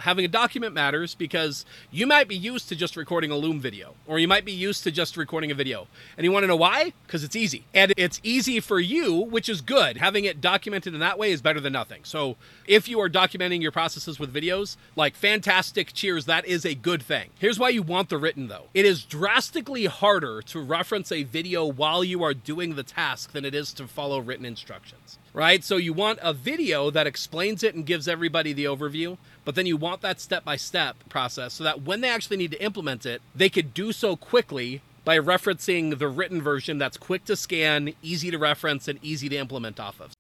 having a document matters because you might be used to just recording a Loom video, or you might be used to just recording a video. And you want to know why? Because it's easy. And it's easy for you, which is good. Having it documented in that way is better than nothing. So if you are documenting your processes with videos, like fantastic, cheers, that is a good thing. Here's why you want the written though. It is drastically harder to reference a video while you are doing the task than it is to follow written instructions. Right? So you want a video that explains it and gives everybody the overview, but then you want that step-by-step process so that when they actually need to implement it, they could do so quickly by referencing the written version that's quick to scan, easy to reference, and easy to implement off of.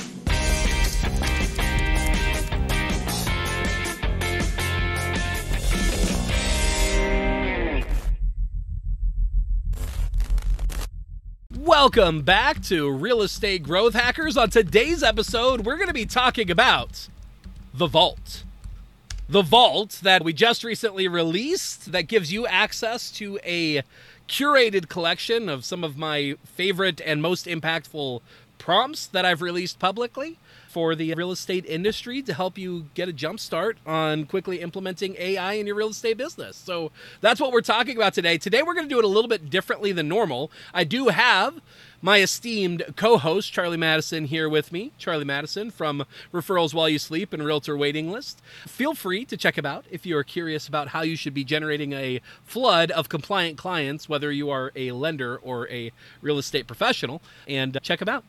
Welcome back to Real Estate Growth Hackers. On today's episode, we're going to be talking about the Vault. The Vault that we just recently released that gives you access to a curated collection of some of my favorite and most impactful prompts that I've released publicly for the real estate industry to help you get a jump start on quickly implementing AI in your real estate business. So that's what we're talking about today. Today, we're going to do it a little bit differently than normal. I do have my esteemed co-host, Charlie Madison, here with me. Charlie Madison from Referrals While You Sleep and Realtor Waiting List. Feel free to check him out if you are curious about how you should be generating a flood of compliant clients, whether you are a lender or a real estate professional. And check him out.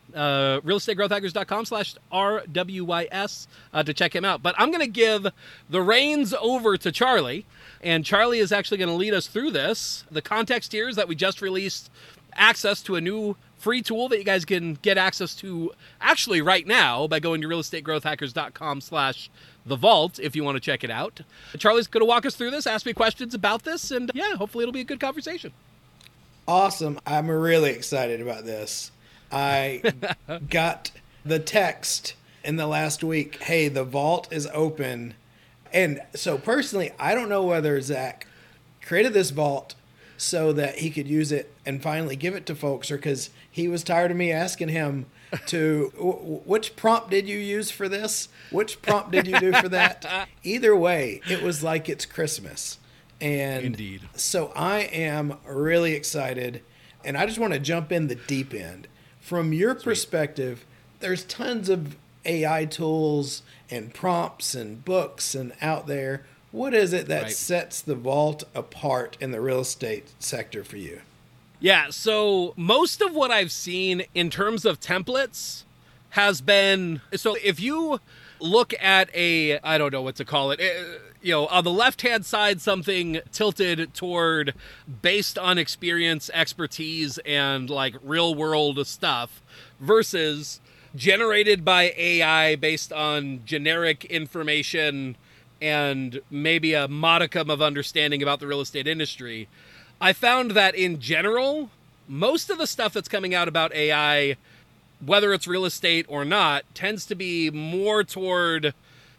realestategrowthhackers.com/RWYS to check him out. But I'm going to give the reins over to Charlie. And Charlie is actually going to lead us through this. The context here is that we just released access to a new free tool that you guys can get access to actually right now by going to realestategrowthhackers.com/the vault if you want to check it out. Charlie's going to walk us through this, ask me questions about this, and yeah, hopefully it'll be a good conversation. Awesome. I'm really excited about this. I got the text in the last week, hey, the vault is open. And so personally, I don't know whether Zach created this vault so that he could use it and finally give it to folks, or because he was tired of me asking him to, which prompt did you use for this? Which prompt did you do for that? Either way, it was like it's Christmas. And Indeed. So I am really excited, and I just want to jump in the deep end. From your perspective, there's tons of AI tools and prompts and books and out there. What is it that sets the vault apart in the real estate sector for you? Yeah, so most of what I've seen in terms of templates has been, so if you look at I don't know what to call it, on the left-hand side, something tilted toward based on experience, expertise, and like real-world stuff versus generated by AI based on generic information and maybe a modicum of understanding about the real estate industry, I found that in general, most of the stuff that's coming out about AI, whether it's real estate or not, tends to be more toward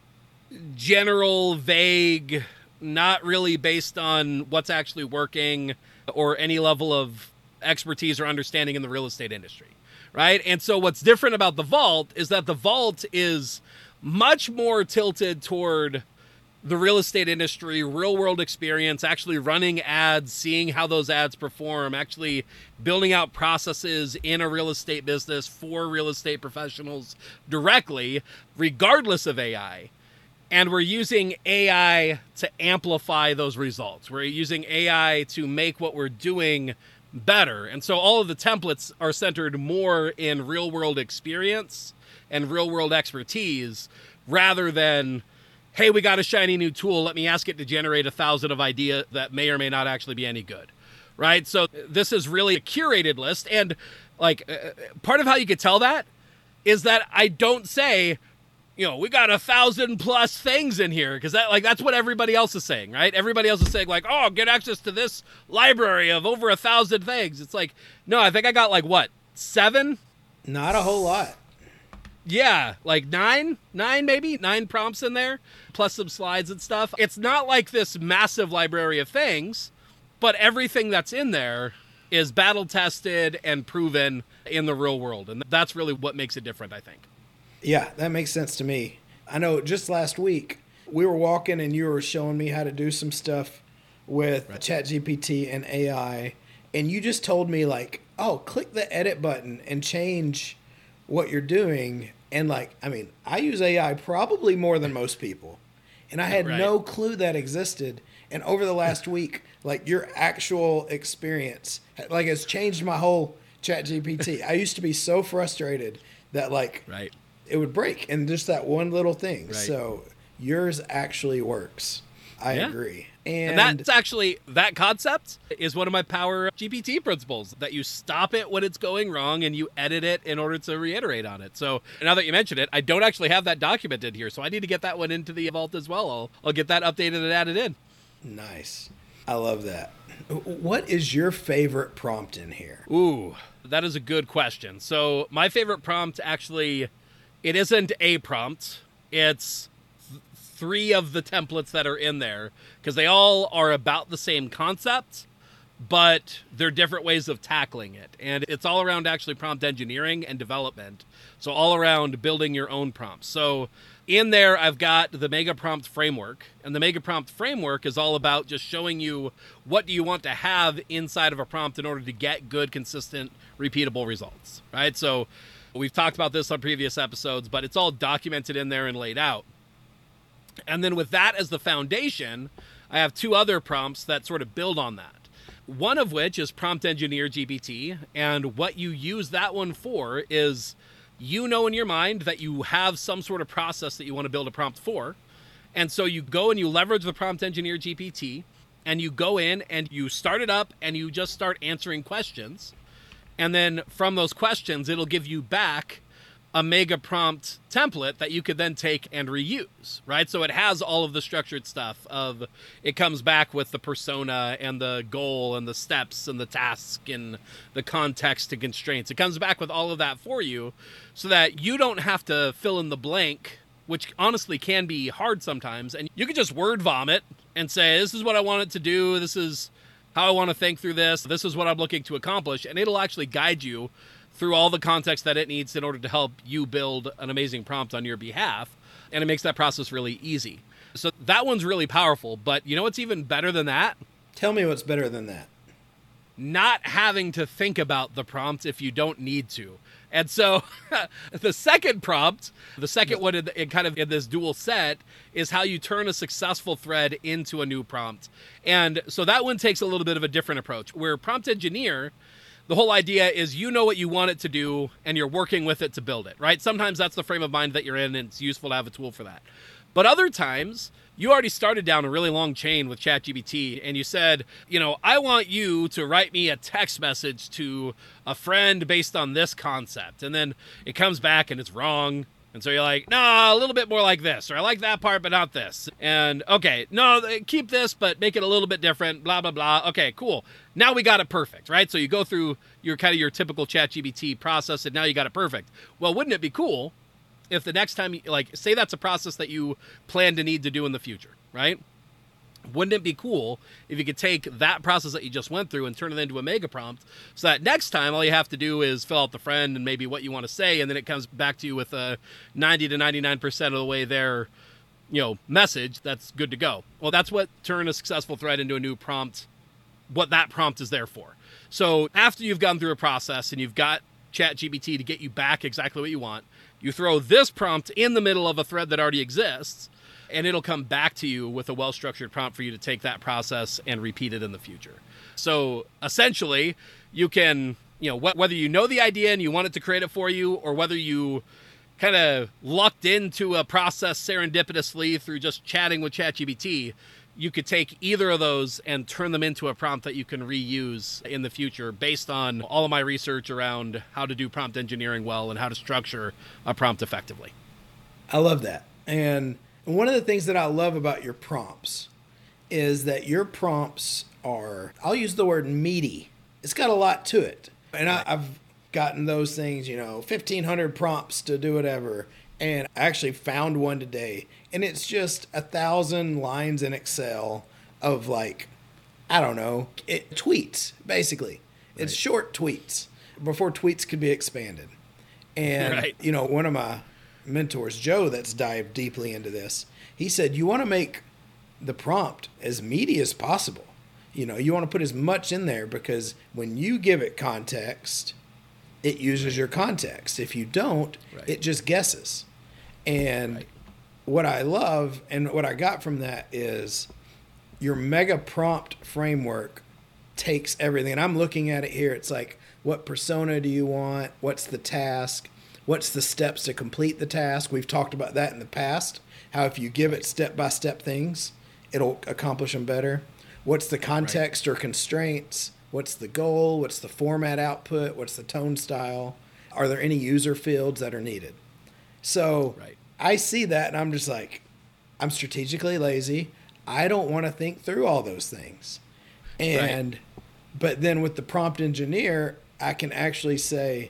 general, vague, not really based on what's actually working or any level of expertise or understanding in the real estate industry, right? And so what's different about the Vault is that the Vault is much more tilted toward the real estate industry, real world experience, actually running ads, seeing how those ads perform, actually building out processes in a real estate business for real estate professionals directly, regardless of AI. And we're using AI to amplify those results. We're using AI to make what we're doing better. And so all of the templates are centered more in real world experience and real world expertise rather than, hey, we got a shiny new tool, let me ask it to generate 1,000 of ideas that may or may not actually be any good, right? So this is really a curated list. And like part of how you could tell that is that I don't say, we got 1,000+ things in here, because that's what everybody else is saying, right? Everybody else is saying like, oh, get access to this library of over 1,000 things. It's like, no, I think I got 7? Not a whole lot. Yeah, 9 maybe, 9 prompts in there, plus some slides and stuff. It's not like this massive library of things, but everything that's in there is battle tested and proven in the real world. And that's really what makes it different, I think. Yeah, that makes sense to me. I know just last week, We were walking and you were showing me how to do some stuff with ChatGPT and AI. And you just told me like, oh, click the edit button and change what you're doing. And like, I mean, I use AI probably more than most people. And I had no clue that existed. And over the last week, like your actual experience, like has changed my whole ChatGPT. I used to be so frustrated that like it would break and just that one little thing. So yours actually works. I agree. And that's actually, that concept is one of my Power GPT principles, that you stop it when it's going wrong and you edit it in order to reiterate on it. So now that you mention it, I don't actually have that documented here, so I need to get that one into the vault as well. I'll get that updated and added in. Nice. I love that. What is your favorite prompt in here? Ooh, that is a good question. So my favorite prompt, actually, it isn't a prompt. It's 3 of the templates that are in there, because they all are about the same concept, but they're different ways of tackling it. And it's all around actually prompt engineering and development. So all around building your own prompts. So in there, I've got the Mega Prompt Framework. And the Mega Prompt Framework is all about just showing you what do you want to have inside of a prompt in order to get good, consistent, repeatable results, right? So we've talked about this on previous episodes, but it's all documented in there and laid out. And then with that as the foundation, I have 2 other prompts that sort of build on that. One of which is Prompt Engineer GPT. And what you use that one for is, you know in your mind that you have some sort of process that you want to build a prompt for. And so you go and you leverage the Prompt Engineer GPT, and you go in and you start it up and you just start answering questions. And then from those questions, it'll give you back a mega prompt template that you could then take and reuse, right? So it has all of the structured stuff of, it comes back with the persona and the goal and the steps and the task and the context and constraints. It comes back with all of that for you so that you don't have to fill in the blank, which honestly can be hard sometimes. And you can just word vomit and say, this is what I want it to do. This is how I want to think through this. This is what I'm looking to accomplish. And it'll actually guide you through all the context that it needs in order to help you build an amazing prompt on your behalf. And it makes that process really easy. So that one's really powerful. But you know what's even better than that? Tell me what's better than that. Not having to think about the prompt if you don't need to. And so the second prompt, the second one in kind of in this dual set, is how you turn a successful thread into a new prompt. And so that one takes a little bit of a different approach, where Prompt Engineer, the whole idea is you know what you want it to do and you're working with it to build it, right? Sometimes that's the frame of mind that you're in and it's useful to have a tool for that. But other times, you already started down a really long chain with ChatGPT and you said, you know, I want you to write me a text message to a friend based on this concept. And then it comes back and it's wrong. And so you're like, no, a little bit more like this, or I like that part, but not this. And okay, no, keep this, but make it a little bit different, blah, blah, blah. Okay, cool. Now we got it perfect, right? So you go through your kind of your typical ChatGPT process and now you got it perfect. Well, wouldn't it be cool if the next time, like, say that's a process that you plan to need to do in the future, right? Wouldn't it be cool if you could take that process that you just went through and turn it into a mega prompt so that next time all you have to do is fill out the friend and maybe what you want to say, and then it comes back to you with a 90 to 99% of the way there, you know, message that's good to go. Well, that's what turn a successful thread into a new prompt, what that prompt is there for. So after you've gone through a process and you've got ChatGPT to get you back exactly what you want, you throw this prompt in the middle of a thread that already exists, and it'll come back to you with a well-structured prompt for you to take that process and repeat it in the future. So essentially, you can, you know, whether you know the idea and you want it to create it for you, or whether you kind of lucked into a process serendipitously through just chatting with ChatGPT, you could take either of those and turn them into a prompt that you can reuse in the future based on all of my research around how to do prompt engineering well and how to structure a prompt effectively. I love that. And one of the things that I love about your prompts is that your prompts are, I'll use the word meaty. It's got a lot to it. And I've gotten those things, you know, 1,500 prompts to do whatever. And I actually found one today. And it's just 1,000 lines in Excel of like, I don't know, tweets, basically. Right. It's short tweets before tweets could be expanded. And, you know, one of my mentors, Joe, that's dived deeply into this. He said, you want to make the prompt as meaty as possible. You know, you want to put as much in there because when you give it context, it uses your context. If you don't, it just guesses. And what I love and what I got from that is your mega prompt framework takes everything. And I'm looking at it here. It's like, what persona do you want? What's the task? What's the steps to complete the task? We've talked about that in the past, how if you give it step-by-step things, it'll accomplish them better. What's the context or constraints? What's the goal? What's the format output? What's the tone style? Are there any user fields that are needed? So I see that and I'm just like, I'm strategically lazy. I don't want to think through all those things. And but then with the prompt engineer, I can actually say,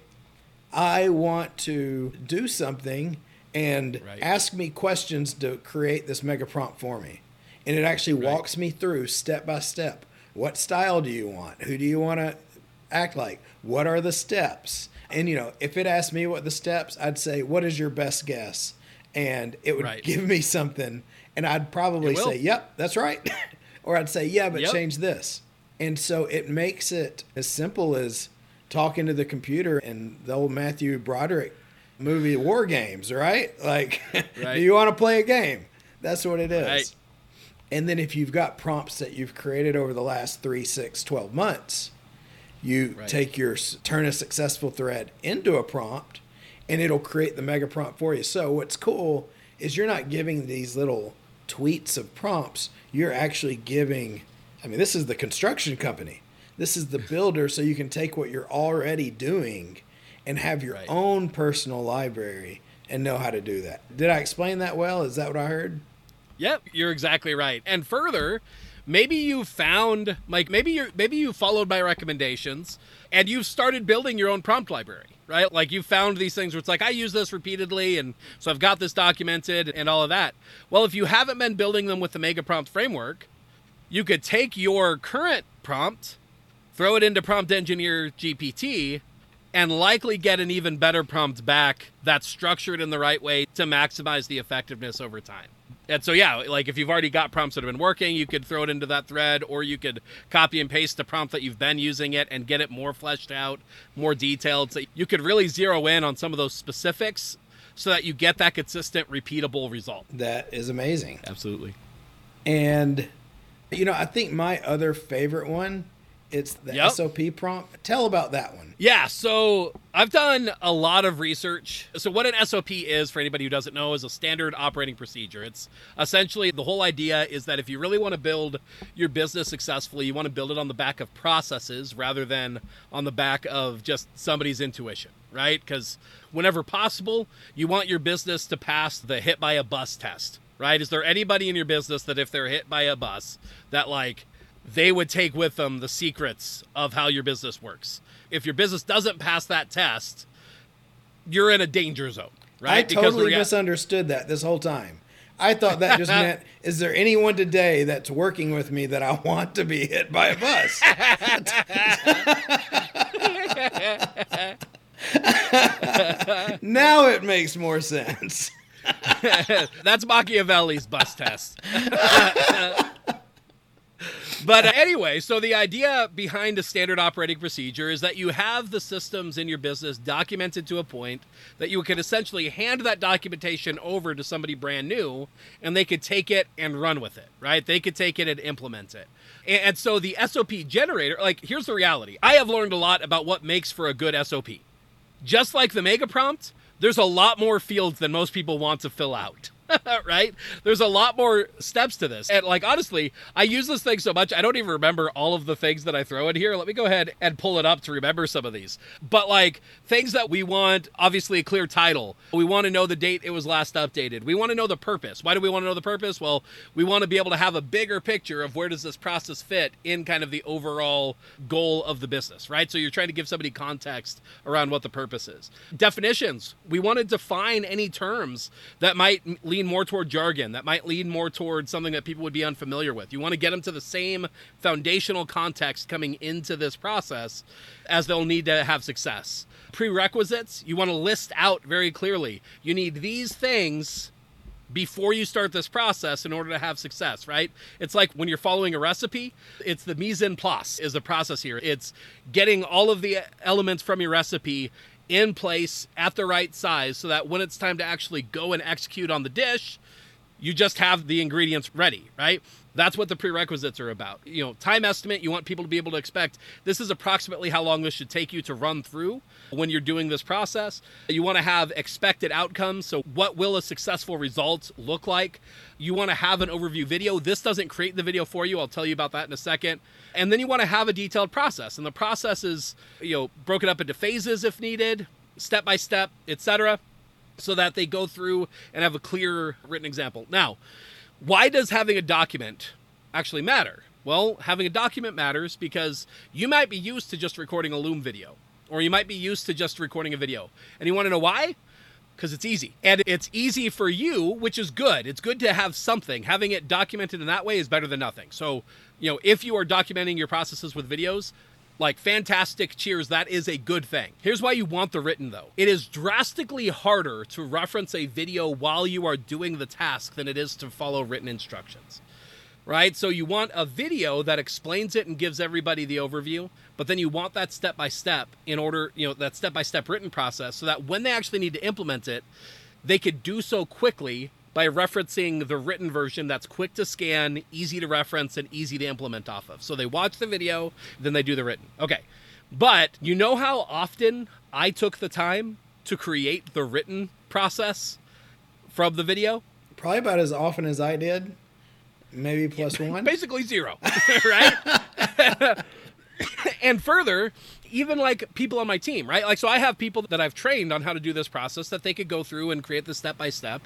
I want to do something and ask me questions to create this mega prompt for me. And it actually walks me through step by step. What style do you want? Who do you want to act like? What are the steps? And, you know, if it asked me what the steps, I'd say, what is your best guess? And it would give me something. And I'd probably say, yep, that's right. Or I'd say, yeah, but change this. And so it makes it as simple as talking to the computer in the old Matthew Broderick movie War Games, right? Like, do you want to play a game? That's what it is. And then if you've got prompts that you've created over the last 3, 6, 12 months, you take turn a successful thread into a prompt and it'll create the mega prompt for you. So what's cool is you're not giving these little tweets of prompts. You're actually giving, I mean, this is the construction company. This is the builder, so you can take what you're already doing and have your own personal library and know how to do that. Did I explain that well? Is that what I heard? Yep, you're exactly right. And further, maybe you found, like, maybe you followed my recommendations and you've started building your own prompt library, right? Like you found these things where it's like, I use this repeatedly, and so I've got this documented and all of that. Well, if you haven't been building them with the Mega Prompt framework, you could take your current prompt, throw it into Prompt Engineer GPT, and likely get an even better prompt back that's structured in the right way to maximize the effectiveness over time. And so, yeah, like if you've already got prompts that have been working, you could throw it into that thread, or you could copy and paste the prompt that you've been using it and get it more fleshed out, more detailed. So you could really zero in on some of those specifics so that you get that consistent, repeatable result. That is amazing. Absolutely. And, you know, I think my other favorite one, it's the SOP prompt. Tell about that one. Yeah, so I've done a lot of research. So what an SOP is, for anybody who doesn't know, is a standard operating procedure. It's essentially, the whole idea is that if you really want to build your business successfully, you want to build it on the back of processes rather than on the back of just somebody's intuition, right? Because whenever possible, you want your business to pass the hit by a bus test, right? Is there anybody in your business that if they're hit by a bus, that like they would take with them the secrets of how your business works? If your business doesn't pass that test, you're in a danger zone, right? I totally misunderstood that this whole time. I thought that just meant, is there anyone today that's working with me that I want to be hit by a bus? Now it makes more sense. That's Machiavelli's bus test. But anyway, so the idea behind a standard operating procedure is that you have the systems in your business documented to a point that you can essentially hand that documentation over to somebody brand new, and they could take it and run with it, right? They could take it and implement it. And so the SOP generator, like, here's the reality. I have learned a lot about what makes for a good SOP. Just like the Mega Prompt, there's a lot more fields than most people want to fill out. Right? There's a lot more steps to this. And like, honestly, I use this thing so much, I don't even remember all of the things that I throw in here. Let me go ahead and pull it up to remember some of these. But like, things that we want, obviously a clear title. We want to know the date it was last updated. We want to know the purpose. Why do we want to know the purpose? Well, we want to be able to have a bigger picture of where does this process fit in kind of the overall goal of the business, right? So you're trying to give somebody context around what the purpose is. Definitions. We want to define any terms that might lead lean more toward jargon, that might lean more toward something that people would be unfamiliar with. You want to get them to the same foundational context coming into this process as they'll need to have success. Prerequisites, you want to list out very clearly. You need these things before you start this process in order to have success, right? It's like when you're following a recipe, it's the mise en place is the process here. It's getting all of the elements from your recipe in place at the right size so that when it's time to actually go and execute on the dish, you just have the ingredients ready, right? That's what the prerequisites are about. Time estimate, you want people to be able to expect this is approximately how long this should take you to run through when you're doing this process. You want to have expected outcomes. So what will a successful result look like? You want to have an overview video. This doesn't create the video for you. I'll tell you about that in a second. And then you want to have a detailed process. And the process is, broken up into phases if needed, step by step, etc., so that they go through and have a clear written example. Now, why does having a document actually matter? Well, having a document matters because you might be used to just recording a Loom video, or you might be used to just recording a video. And you want to know why? Because it's easy. And it's easy for you, which is good. It's good to have something. Having it documented in that way is better than nothing. So, if you are documenting your processes with videos, like, fantastic, cheers, that is a good thing. Here's why you want the written, though. It is drastically harder to reference a video while you are doing the task than it is to follow written instructions, right? So you want a video that explains it and gives everybody the overview, but then you want that step-by-step in order, that step-by-step written process so that when they actually need to implement it, they could do so quickly by referencing the written version that's quick to scan, easy to reference, and easy to implement off of. So they watch the video, then they do the written. Okay. But you know how often I took the time to create the written process from the video? Probably about as often as I did. Maybe plus one. Basically 0, right? And further, even like people on my team, right? Like, so I have people that I've trained on how to do this process that they could go through and create the step-by-step.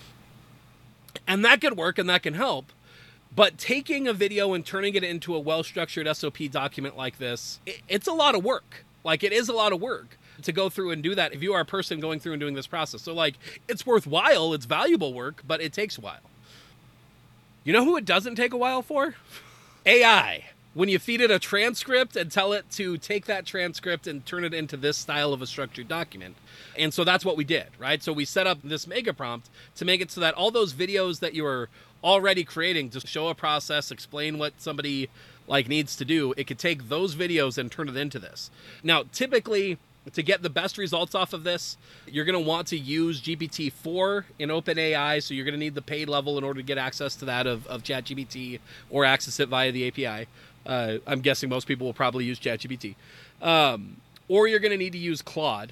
And that could work and that can help. But taking a video and turning it into a well-structured SOP document like this, it's a lot of work. Like, it is a lot of work to go through and do that if you are a person going through and doing this process. So, like, it's worthwhile, it's valuable work, but it takes a while. You know who it doesn't take a while for? AI. When you feed it a transcript and tell it to take that transcript and turn it into this style of a structured document. And so that's what we did, right? So we set up this mega prompt to make it so that all those videos that you are already creating to show a process, explain what somebody needs to do, it could take those videos and turn it into this. Now, typically, to get the best results off of this, you're going to want to use GPT-4 in OpenAI, so you're going to need the paid level in order to get access to that of ChatGPT or access it via the API. I'm guessing most people will probably use ChatGPT. Or you're going to need to use Claude.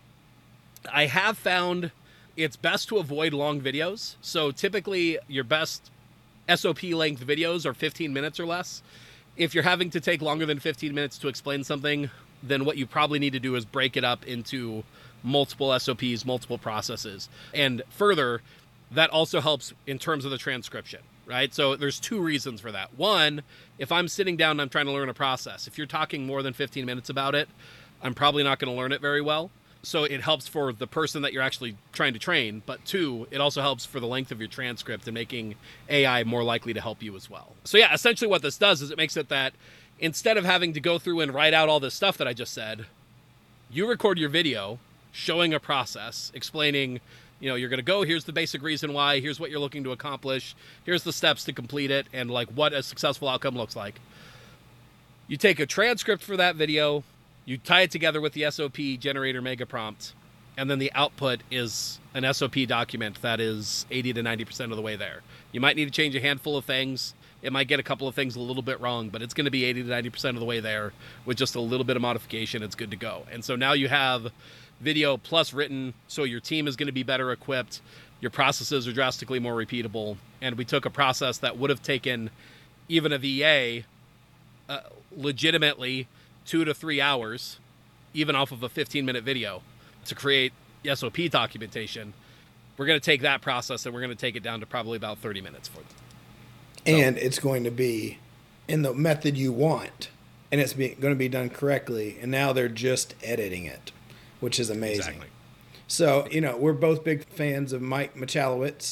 I have found it's best to avoid long videos. So typically your best SOP length videos are 15 minutes or less. If you're having to take longer than 15 minutes to explain something, then what you probably need to do is break it up into multiple SOPs, multiple processes. And further, that also helps in terms of the transcription, right? So there's 2 reasons for that. One, if I'm sitting down and I'm trying to learn a process, if you're talking more than 15 minutes about it, I'm probably not going to learn it very well. So it helps for the person that you're actually trying to train. But 2, it also helps for the length of your transcript and making AI more likely to help you as well. So yeah, essentially what this does is it makes it that instead of having to go through and write out all this stuff that I just said, you record your video showing a process, explaining, you're going to go, here's the basic reason why, here's what you're looking to accomplish, here's the steps to complete it, and what a successful outcome looks like. You take a transcript for that video, you tie it together with the SOP generator mega prompt, and then the output is an SOP document that is 80 to 90% of the way there. You might need to change a handful of things. It might get a couple of things a little bit wrong, but it's going to be 80 to 90% of the way there with just a little bit of modification. It's good to go. And so now you have video plus written, so your team is going to be better equipped. Your processes are drastically more repeatable. And we took a process that would have taken even a VA legitimately 2 to 3 hours, even off of a 15-minute video, to create SOP documentation. We're going to take that process and we're going to take it down to probably about 30 minutes for it. And it's going to be in the method you want, and it's going to be done correctly. And now they're just editing it, which is amazing. Exactly. So, we're both big fans of Mike Michalowicz,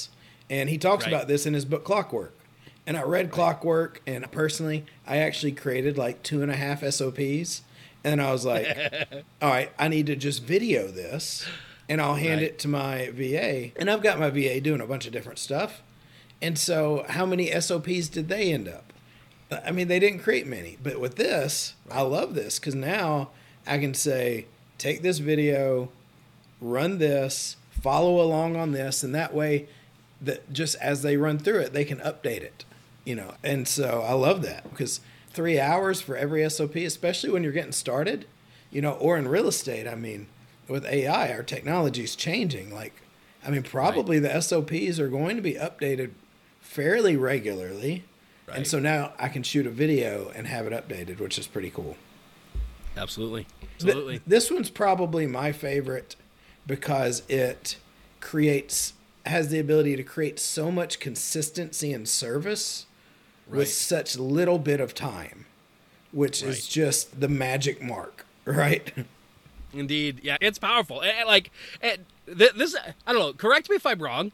And he talks Right. about this in his book Clockwork. And I read Clockwork, and personally, I actually created like 2.5 SOPs. And I was like, all right, I need to just video this, and I'll hand Right. it to my VA. And I've got my VA doing a bunch of different stuff. And so how many SOPs did they end up? I mean, they didn't create many. But with this, I love this because now I can say, take this video, run this, follow along on this, and that way, that just as they run through it, they can update it, you know. And so I love that because 3 hours for every SOP, especially when you're getting started, you know, or in real estate. I mean, with AI, our technology is changing. Like, I mean, probably the SOPs are going to be updated fairly regularly. Right. And so now I can shoot a video and have it updated, which is pretty cool. Absolutely. Absolutely. This one's probably my favorite because it has the ability to create so much consistency and service Right. with such little bit of time, which Right. is just the magic mark, right? Indeed. Yeah, it's powerful. This, I don't know, correct me if I'm wrong,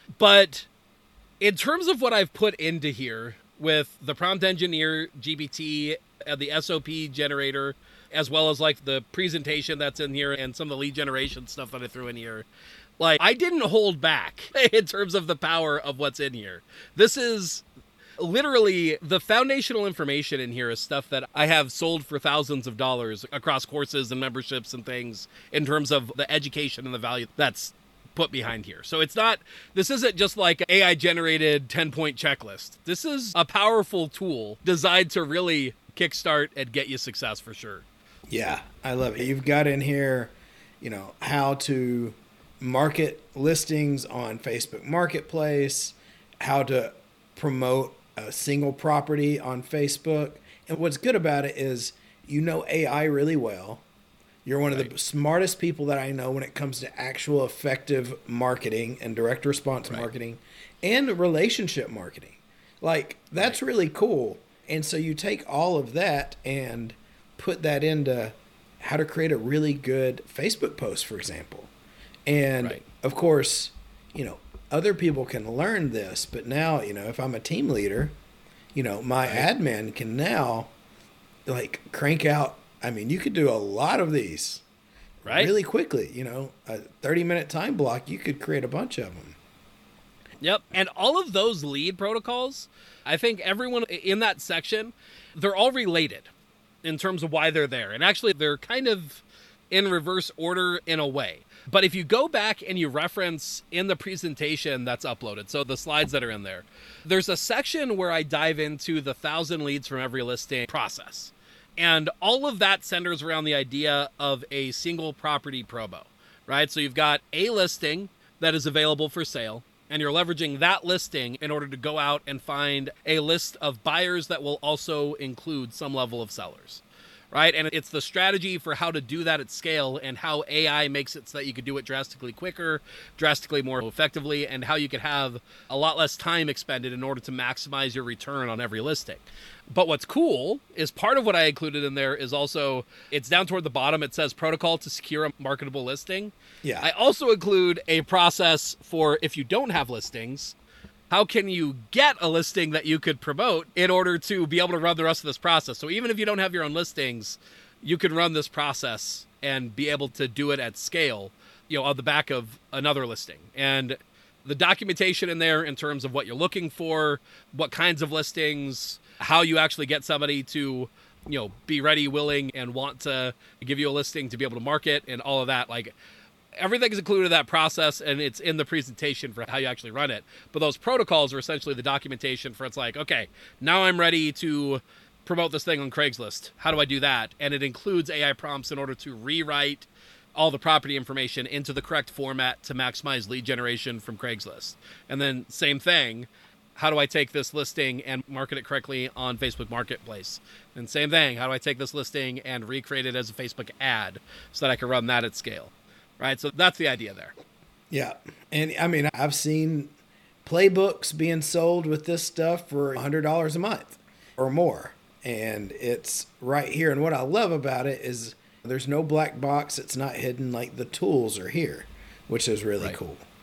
but in terms of what I've put into here with the prompt engineer, GBT, the SOP generator, as well as like the presentation that's in here and some of the lead generation stuff that I threw in here, like I didn't hold back in terms of the power of what's in here. This is literally the foundational information in here is stuff that I have sold for thousands of dollars across courses and memberships and things in terms of the education and the value that's put behind here. So this isn't just like an AI generated 10-point checklist. This is a powerful tool designed to really kickstart and get you success for sure. Yeah, I love it. You've got in here, you know, how to market listings on Facebook Marketplace, how to promote a single property on Facebook. And what's good about it is you know AI really well. You're one of the smartest people that I know when it comes to actual effective marketing and direct response marketing and relationship marketing. Like, that's really cool. And so you take all of that and put that into how to create a really good Facebook post, for example. And of course, you know, other people can learn this, but now, you know, if I'm a team leader, you know, my admin can now like crank out. I mean, you could do a lot of these really quickly, you know, a 30-minute time block, you could create a bunch of them. Yep. And all of those lead protocols, I think everyone in that section, they're all related in terms of why they're there. And actually, they're kind of in reverse order in a way. But if you go back and you reference in the presentation that's uploaded, so the slides that are in there, there's a section where I dive into the 1,000 leads from every listing process. And all of that centers around the idea of a single property promo, right? So you've got a listing that is available for sale, and you're leveraging that listing in order to go out and find a list of buyers that will also include some level of sellers, right? And it's the strategy for how to do that at scale and how AI makes it so that you could do it drastically quicker, drastically more effectively, and how you could have a lot less time expended in order to maximize your return on every listing. But what's cool is part of what I included in there is also, it's down toward the bottom. It says protocol to secure a marketable listing. Yeah. I also include a process for if you don't have listings, how can you get a listing that you could promote in order to be able to run the rest of this process? So even if you don't have your own listings, you can run this process and be able to do it at scale, you know, on the back of another listing. And the documentation in there in terms of what you're looking for, what kinds of listings, how you actually get somebody to, you know, be ready, willing, and want to give you a listing to be able to market and all of that. Like, everything is included in that process, and it's in the presentation for how you actually run it. But those protocols are essentially the documentation for it's like, okay, now I'm ready to promote this thing on Craigslist. How do I do that? And it includes AI prompts in order to rewrite all the property information into the correct format to maximize lead generation from Craigslist. And then same thing, how do I take this listing and market it correctly on Facebook Marketplace? And same thing, how do I take this listing and recreate it as a Facebook ad so that I can run that at scale? Right? So that's the idea there. Yeah. And I mean, I've seen playbooks being sold with this stuff for $100 a month or more. And it's right here. And what I love about it is there's no black box. It's not hidden. Like, the tools are here, which is really cool.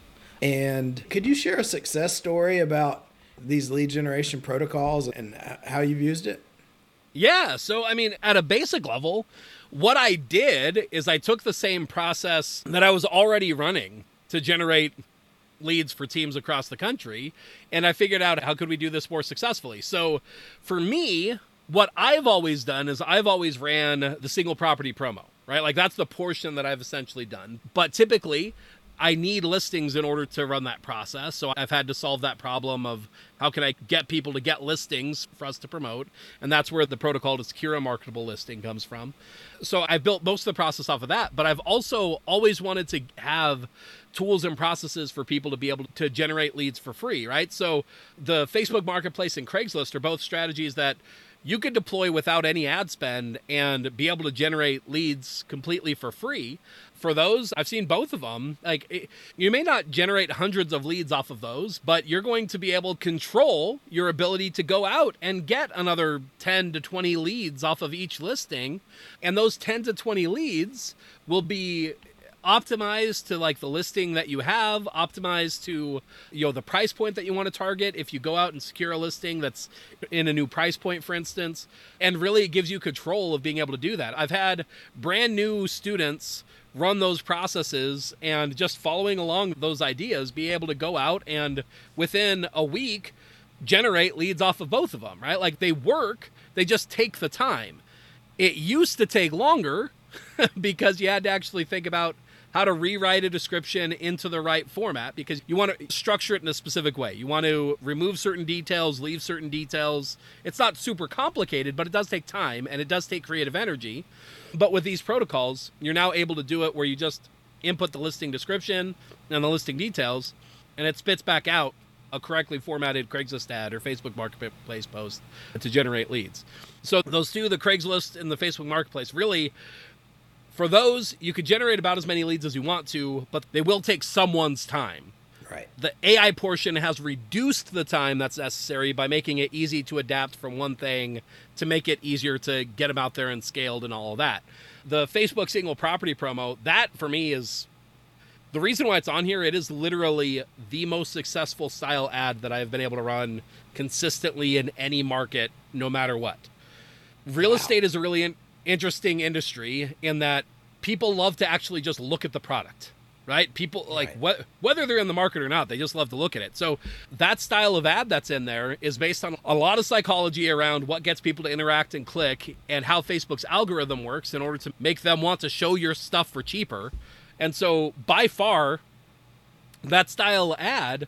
And could you share a success story about these lead generation protocols and how you've used it? Yeah. So, I mean, at a basic level, what I did is I took the same process that I was already running to generate leads for teams across the country, and I figured out how could we do this more successfully. So for me, what I've always done is I've always ran the single property promo, right? Like that's the portion that I've essentially done. But typically, I need listings in order to run that process. So I've had to solve that problem of how can I get people to get listings for us to promote? And that's where the protocol to secure a marketable listing comes from. So I built most of the process off of that, but I've also always wanted to have tools and processes for people to be able to generate leads for free, right? So the Facebook Marketplace and Craigslist are both strategies that you could deploy without any ad spend and be able to generate leads completely for free. For those, I've seen both of them. You may not generate hundreds of leads off of those, but you're going to be able to control your ability to go out and get another 10 to 20 leads off of each listing. And those 10 to 20 leads will be optimized to like the listing that you have, optimized to, the price point that you want to target if you go out and secure a listing that's in a new price point, for instance. And really it gives you control of being able to do that. I've had brand new students run those processes and just following along those ideas, be able to go out and within a week generate leads off of both of them, right? Like they work, they just take the time. It used to take longer because you had to actually think about how to rewrite a description into the right format because you want to structure it in a specific way. You want to remove certain details, leave certain details. It's not super complicated, but it does take time and it does take creative energy. But with these protocols, you're now able to do it where you just input the listing description and the listing details, and it spits back out a correctly formatted Craigslist ad or Facebook Marketplace post to generate leads. So those two, the Craigslist and the Facebook Marketplace, really, for those, you could generate about as many leads as you want to, but they will take someone's time. Right. The AI portion has reduced the time that's necessary by making it easy to adapt from one thing to make it easier to get them out there and scaled and all of that. The Facebook single property promo, that for me is the reason why it's on here. It is literally the most successful style ad that I've been able to run consistently in any market, no matter what. Real estate is a really interesting industry in that people love to actually just look at the product, right? People like whether they're in the market or not, they just love to look at it. So that style of ad that's in there is based on a lot of psychology around what gets people to interact and click and how Facebook's algorithm works in order to make them want to show your stuff for cheaper. And so by far, that style ad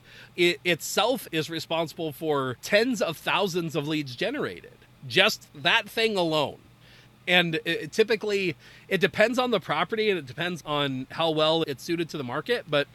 itself is responsible for tens of thousands of leads generated. Just that thing alone. And typically, it depends on the property and it depends on how well it's suited to the market. But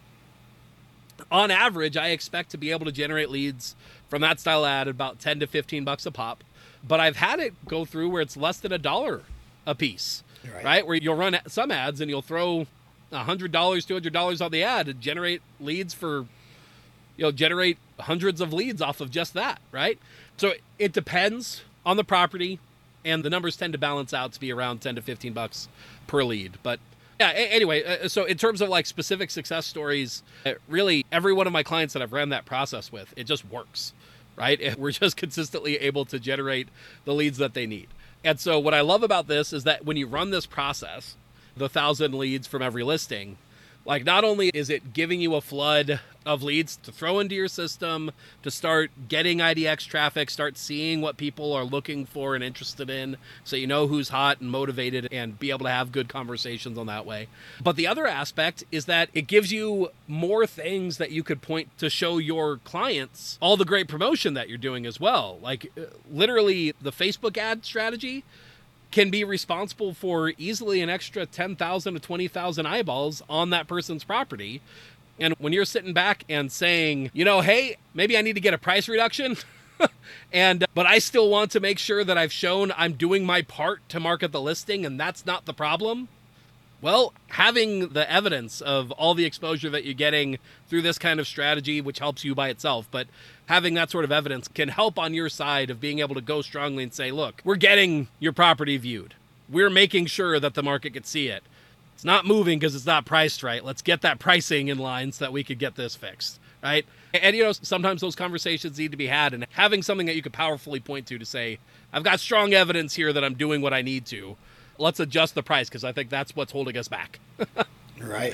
on average, I expect to be able to generate leads from that style ad at about 10 to 15 bucks a pop. But I've had it go through where it's less than $1 a piece, right? Where you'll run some ads and you'll throw $100, $200 on the ad and generate leads for, generate hundreds of leads off of just that, right? So it depends on the property. And the numbers tend to balance out to be around 10 to 15 bucks per lead. But yeah, anyway, so in terms of like specific success stories, really every one of my clients that I've ran that process with, it just works, right? We're just consistently able to generate the leads that they need. And so what I love about this is that when you run this process, the 1,000 leads from every listing, like not only is it giving you a flood of leads to throw into your system, to start getting IDX traffic, start seeing what people are looking for and interested in, so you know who's hot and motivated and be able to have good conversations on that way. But the other aspect is that it gives you more things that you could point to show your clients all the great promotion that you're doing as well. Like literally the Facebook ad strategy can be responsible for easily an extra 10,000 to 20,000 eyeballs on that person's property. And when you're sitting back and saying, hey, maybe I need to get a price reduction, but I still want to make sure that I've shown I'm doing my part to market the listing and that's not the problem. Well, having the evidence of all the exposure that you're getting through this kind of strategy, which helps you by itself, but having that sort of evidence can help on your side of being able to go strongly and say, look, we're getting your property viewed. We're making sure that the market can see it. It's not moving because it's not priced right. Let's get that pricing in line so that we could get this fixed, right? And, sometimes those conversations need to be had, and having something that you could powerfully point to say, I've got strong evidence here that I'm doing what I need to. Let's adjust the price, because I think that's what's holding us back. Right.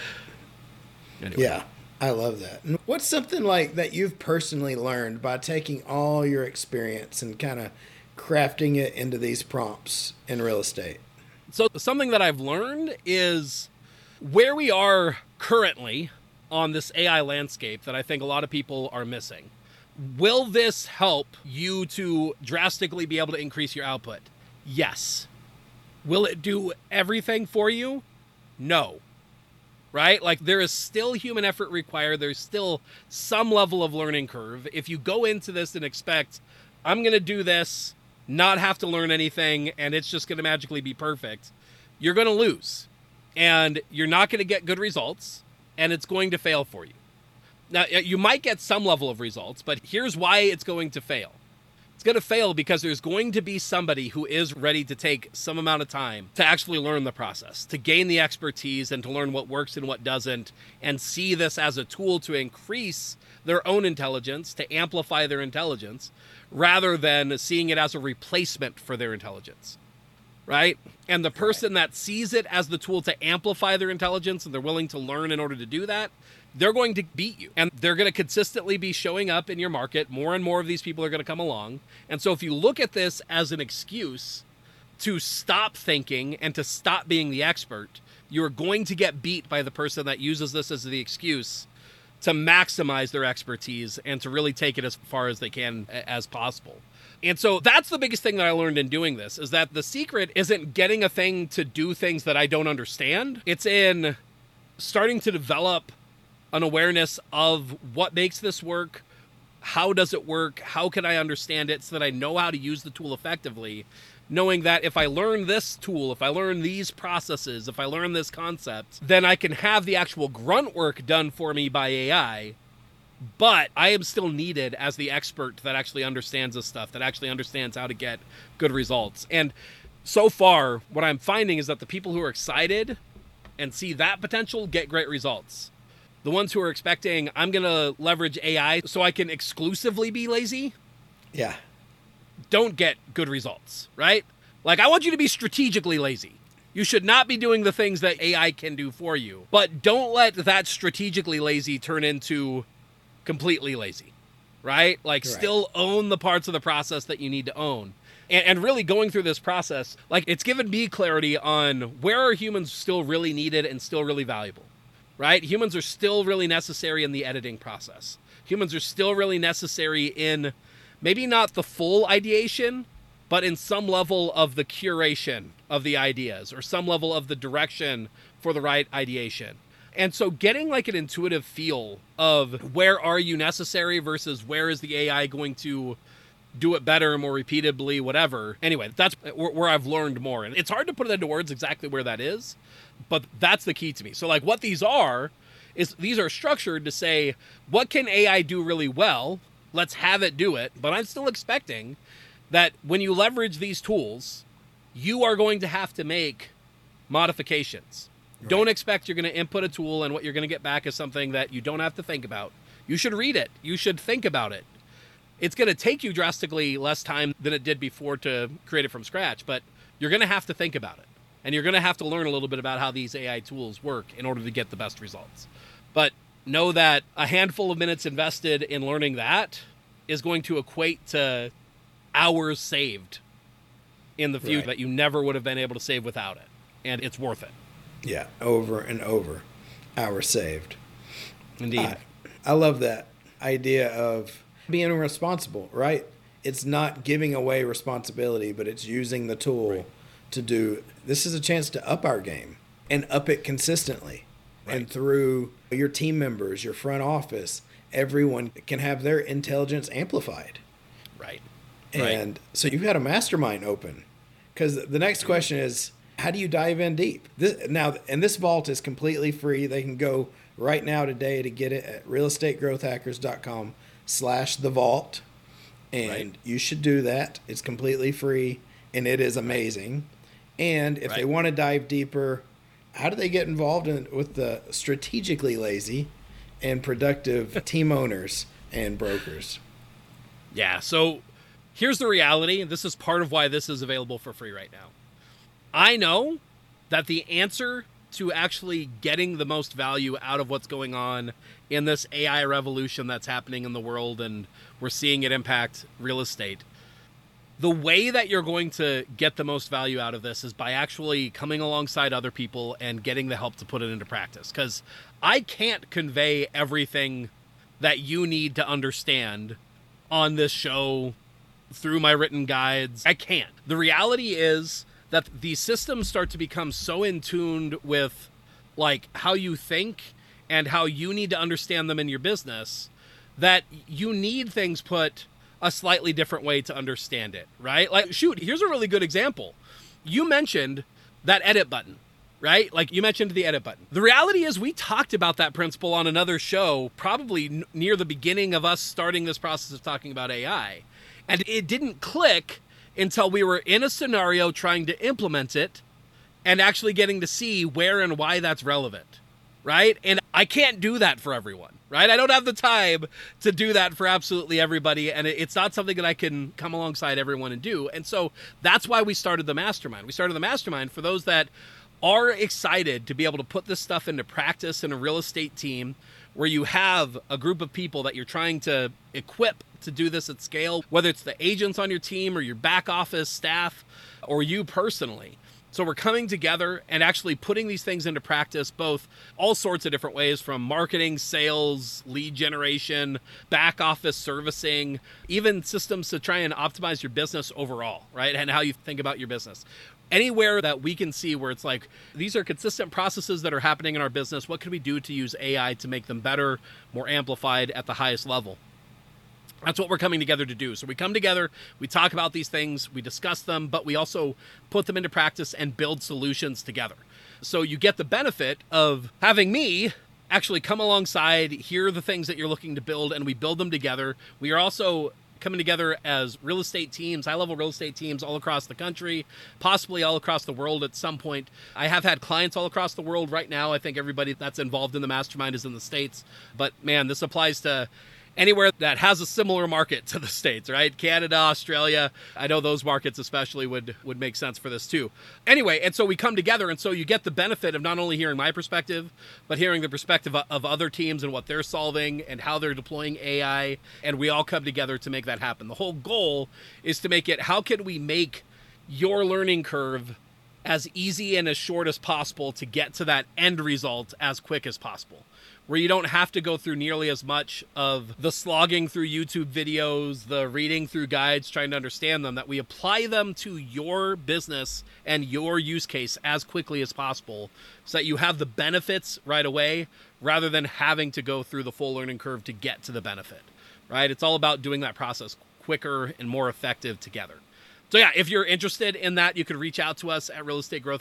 Anyway. Yeah, I love that. And what's something like that you've personally learned by taking all your experience and kind of crafting it into these prompts in real estate? So something that I've learned is where we are currently on this AI landscape that I think a lot of people are missing. Will this help you to drastically be able to increase your output? Yes. Will it do everything for you? No. Right? Like, there is still human effort required. There's still some level of learning curve. If you go into this and expect, I'm going to do this, not have to learn anything, and it's just going to magically be perfect, you're going to lose. And you're not going to get good results, and it's going to fail for you. Now, you might get some level of results, but here's why it's going to fail. It's going to fail because there's going to be somebody who is ready to take some amount of time to actually learn the process, to gain the expertise and to learn what works and what doesn't, and see this as a tool to increase their own intelligence, to amplify their intelligence, rather than seeing it as a replacement for their intelligence, right? And the person that sees it as the tool to amplify their intelligence and they're willing to learn in order to do that, they're going to beat you. And they're going to consistently be showing up in your market. More and more of these people are going to come along. And so if you look at this as an excuse to stop thinking and to stop being the expert, you're going to get beat by the person that uses this as the excuse to maximize their expertise and to really take it as far as they can as possible. And so that's the biggest thing that I learned in doing this, is that the secret isn't getting a thing to do things that I don't understand. It's in starting to develop an awareness of what makes this work, how does it work, how can I understand it so that I know how to use the tool effectively, knowing that if I learn this tool, if I learn these processes, if I learn this concept, then I can have the actual grunt work done for me by AI, but I am still needed as the expert that actually understands this stuff, that actually understands how to get good results. And so far, what I'm finding is that the people who are excited and see that potential get great results. The ones who are expecting, I'm going to leverage AI so I can exclusively be lazy, don't get good results, right? Like, I want you to be strategically lazy. You should not be doing the things that AI can do for you. But don't let that strategically lazy turn into completely lazy, right? Like, still own the parts of the process that you need to own. And really going through this process, like, it's given me clarity on where are humans still really needed and still really valuable. Right? Humans are still really necessary in the editing process. Humans are still really necessary in maybe not the full ideation, but in some level of the curation of the ideas or some level of the direction for the right ideation. And so getting like an intuitive feel of where are you necessary versus where is the AI going to do it better, more repeatedly, whatever. Anyway, that's where I've learned more. And it's hard to put it into words exactly where that is, but that's the key to me. So like what these are is these are structured to say, what can AI do really well? Let's have it do it. But I'm still expecting that when you leverage these tools, you are going to have to make modifications. Right. Don't expect you're going to input a tool and what you're going to get back is something that you don't have to think about. You should read it. You should think about it. It's going to take you drastically less time than it did before to create it from scratch, but you're going to have to think about it. And you're going to have to learn a little bit about how these AI tools work in order to get the best results. But know that a handful of minutes invested in learning that is going to equate to hours saved in the future that you never would have been able to save without it. And it's worth it. Yeah, over and over. Hours saved. Indeed. I love that idea of being responsible, right? It's not giving away responsibility, but it's using the tool to do. This is a chance to up our game and up it consistently. And through your team members, your front office, everyone can have their intelligence amplified. Right. And so you've got a mastermind open, because the next question is, how do you dive in deep? This vault is completely free. They can go right now today to get it at realestategrowthhackers.com/thevault. And you should do that. It's completely free and it is amazing. And if they want to dive deeper, how do they get involved with the strategically lazy and productive team owners and brokers? Yeah, so here's the reality. This is part of why this is available for free right now. I know that the answer to actually getting the most value out of what's going on in this AI revolution that's happening in the world, and we're seeing it impact real estate, the way that you're going to get the most value out of this is by actually coming alongside other people and getting the help to put it into practice. Because I can't convey everything that you need to understand on this show through my written guides. I can't. The reality is that these systems start to become so in tune with like how you think and how you need to understand them in your business that you need things put a slightly different way to understand it, right? Like, shoot, here's a really good example. You mentioned that edit button, right? Like you mentioned the edit button. The reality is we talked about that principle on another show, probably near the beginning of us starting this process of talking about AI. And it didn't click until we were in a scenario trying to implement it and actually getting to see where and why that's relevant, right? And I can't do that for everyone, right? I don't have the time to do that for absolutely everybody, and it's not something that I can come alongside everyone and do. And so that's why we started the Mastermind. We started the Mastermind for those that are excited to be able to put this stuff into practice in a real estate team where you have a group of people that you're trying to equip to do this at scale, whether it's the agents on your team or your back office staff or you personally. So we're coming together and actually putting these things into practice, both all sorts of different ways, from marketing, sales, lead generation, back office servicing, even systems to try and optimize your business overall, right? And how you think about your business. Anywhere that we can see where it's like, these are consistent processes that are happening in our business. What can we do to use AI to make them better, more amplified at the highest level? That's what we're coming together to do. So we come together, we talk about these things, we discuss them, but we also put them into practice and build solutions together. So you get the benefit of having me actually come alongside, hear the things that you're looking to build, and we build them together. We are also coming together as real estate teams, high-level real estate teams all across the country, possibly all across the world at some point. I have had clients all across the world right now. I think everybody that's involved in the Mastermind is in the States. But man, this applies to anywhere that has a similar market to the States, right? Canada, Australia. I know those markets especially would make sense for this too. Anyway, and so we come together, and so you get the benefit of not only hearing my perspective, but hearing the perspective of other teams and what they're solving and how they're deploying AI, and we all come together to make that happen. The whole goal is to make it, how can we make your learning curve as easy and as short as possible to get to that end result as quick as possible, where you don't have to go through nearly as much of the slogging through YouTube videos, the reading through guides, trying to understand them, that we apply them to your business and your use case as quickly as possible so that you have the benefits right away rather than having to go through the full learning curve to get to the benefit, right? It's all about doing that process quicker and more effective together. So yeah, if you're interested in that, you can reach out to us at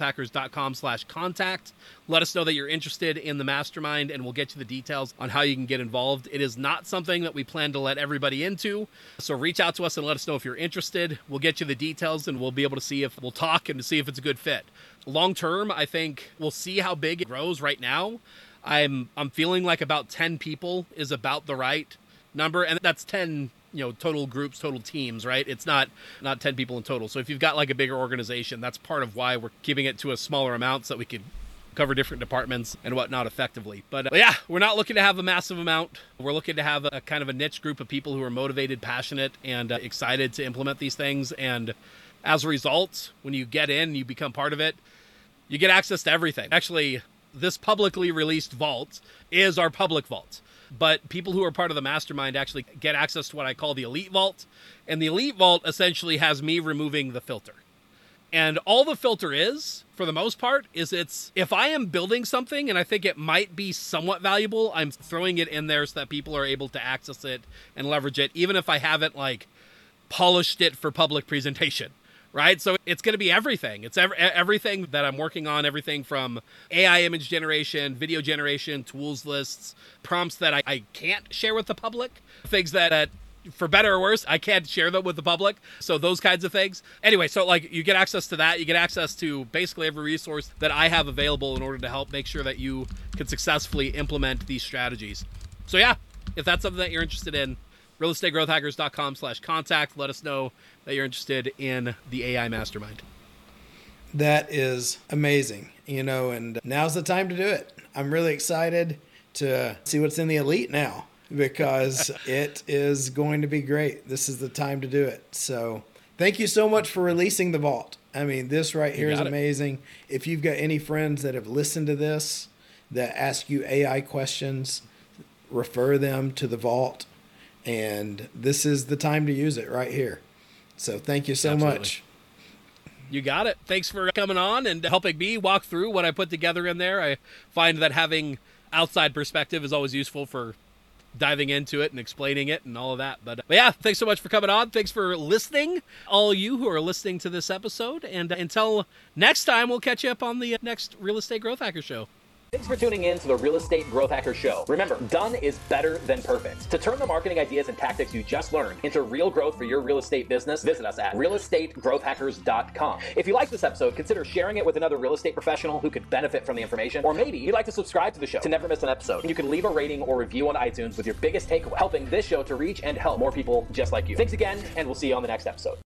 realestategrowthhackers.com/contact. Let us know that you're interested in the Mastermind, and we'll get you the details on how you can get involved. It is not something that we plan to let everybody into. So reach out to us and let us know if you're interested. We'll get you the details, and we'll be able to see if we'll talk and to see if it's a good fit. Long term, I think we'll see how big it grows. Right now, I'm feeling like about 10 people is about the right number, and that's 10 total groups, total teams, right? It's not 10 people in total. So if you've got like a bigger organization, that's part of why we're keeping it to a smaller amount so that we could cover different departments and whatnot effectively. But yeah, we're not looking to have a massive amount. We're looking to have a kind of a niche group of people who are motivated, passionate, and excited to implement these things. And as a result, when you get in, you become part of it, you get access to everything. Actually, this publicly released vault is our public vault. But people who are part of the Mastermind actually get access to what I call the Elite Vault. And the Elite Vault essentially has me removing the filter. And all the filter is, for the most part, is if I am building something and I think it might be somewhat valuable, I'm throwing it in there so that people are able to access it and leverage it, even if I haven't polished it for public presentation. Right? So it's going to be everything. It's everything that I'm working on, everything from AI image generation, video generation, tools lists, prompts that I can't share with the public, things that for better or worse, I can't share them with the public. So those kinds of things. Anyway, so like you get access to that. You get access to basically every resource that I have available in order to help make sure that you can successfully implement these strategies. So yeah, if that's something that you're interested in, realestategrowthhackers.com/contact. Let us know that you're interested in the AI Mastermind. That is amazing, and now's the time to do it. I'm really excited to see what's in the Elite now, because it is going to be great. This is the time to do it. So thank you so much for releasing the Vault. I mean, this right here is amazing. If you've got any friends that have listened to this, that ask you AI questions, refer them to the Vault. And this is the time to use it right here. So thank you so much. You got it. Thanks for coming on and helping me walk through what I put together in there. I find that having outside perspective is always useful for diving into it and explaining it and all of that. But yeah, thanks so much for coming on. Thanks for listening, all you who are listening to this episode. And until next time, we'll catch you up on the next Real Estate Growth Hacker Show. Thanks for tuning in to the Real Estate Growth Hacker Show. Remember, done is better than perfect. To turn the marketing ideas and tactics you just learned into real growth for your real estate business, visit us at realestategrowthhackers.com. If you like this episode, consider sharing it with another real estate professional who could benefit from the information. Or maybe you'd like to subscribe to the show to never miss an episode. And you can leave a rating or review on iTunes with your biggest takeaway, helping this show to reach and help more people just like you. Thanks again, and we'll see you on the next episode.